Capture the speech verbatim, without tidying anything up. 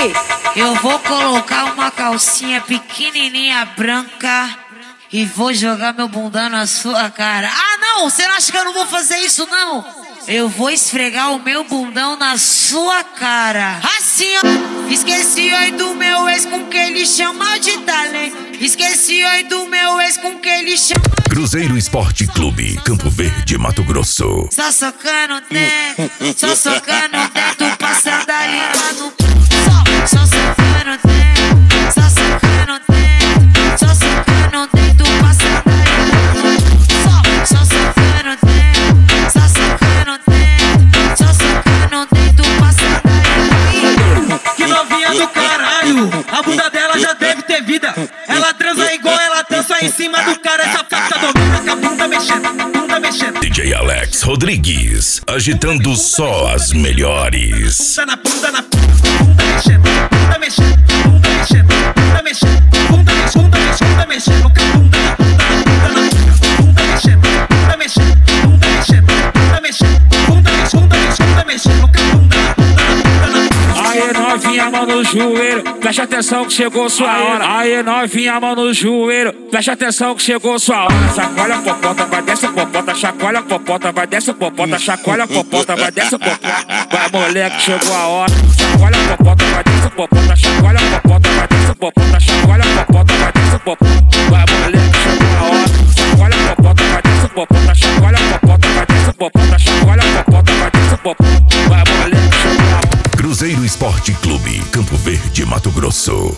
aqui. Eu vou colocar uma calcinha pequenininha branca e vou jogar meu bundão na sua cara. Ah, não! Você não acha que eu não vou fazer isso, não? Eu vou esfregar o meu bundão na sua cara. Assim, ó. Esqueci oi do meu ex com que ele chama de talento. Esqueci oi do meu ex com que ele chama de... Cruzeiro Esporte Clube, Campo Verde, Mato Grosso. Só socando dentro, só socando dentro, passando a língua no... Só, só socando dentro, só socando dentro, só socando dentro, passando a língua no... Só, só socando dentro, só socando dentro, só socando dentro, passando a língua. Que novinha do caralho, a bunda dela já deve ter vida. Ela transa igual ela dança em cima do cara, essa fata domina com a bunda mexendo, bunda mexendo. D J Alex Rodrigues, agitando só as melhores. Bunda na bunda, na bunda mexendo, bunda mexendo, bunda mexendo, bunda mexendo, bunda mexendo, bunda mexendo, bunda mexendo, com a bunda na bunda, na bunda, bunda mexendo, bunda mexendo, bunda mexendo, bunda mexendo, bunda mexendo, bunda mexendo, bunda mexendo, com a bunda na bunda, na bunda, na bunda. Aê novinha, mão no joelho, preste atenção que chegou sua hora. Aê novinha, mão no joelho, preste atenção que chegou sua hora. Chacoalha a popota, vai desce a popota, chacoalha a popota, vai desce a popota, chacoalha a popota, vai desce a popota. Vai moleque, chegou a hora. Chacoalha a popota, vai desce a popota, chacoalha a popota, vai desce a popota, chacoalha a popota, vai desce a popota. Vai moleque, chegou a hora. Chacoalha a popota, vai desce a popota, chacoalha a popota, vai desce a popota, chacoalha a popota, vai desce a popota. Vai moleque, chegou a hora. Cruzeiro Esporte Clube, Campo Verde, Mato Grosso.